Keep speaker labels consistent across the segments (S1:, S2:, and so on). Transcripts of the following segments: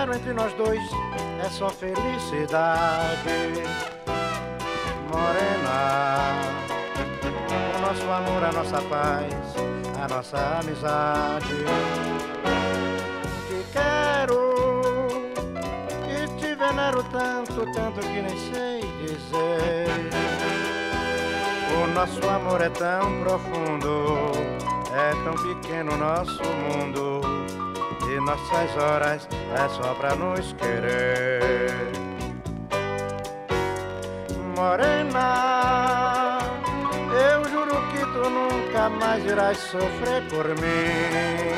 S1: quero entre nós dois é só felicidade. Morena, o nosso amor, a nossa paz, a nossa amizade. Te quero e te venero tanto, tanto que nem sei dizer. O nosso amor é tão profundo, é tão pequeno o nosso mundo, e nossas horas é só pra nos querer. Morena, eu juro que tu nunca mais irás sofrer por mim.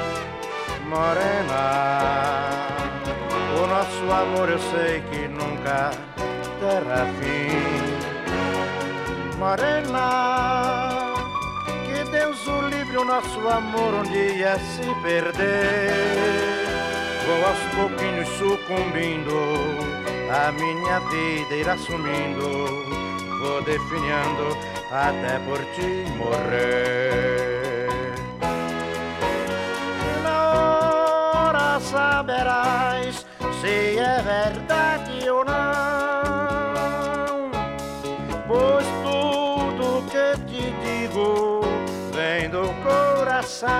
S1: Morena, o nosso amor eu sei que nunca terá fim. Morena, que Deus o livre o nosso amor um dia se perder. Vou aos pouquinhos sucumbindo, a minha vida irá sumindo, vou definhando até por ti morrer. Na hora saberás se é verdade ou não, pois tudo que te digo vem do coração.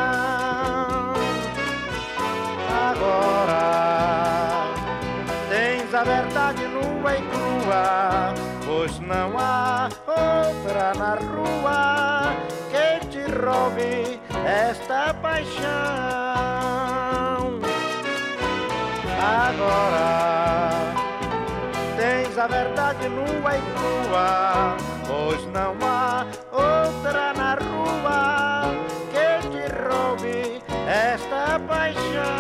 S1: Agora tens a verdade nua e crua, pois não há outra na rua que te roube esta paixão. Agora tens a verdade nua e crua, pois não há outra na rua que te roube esta paixão.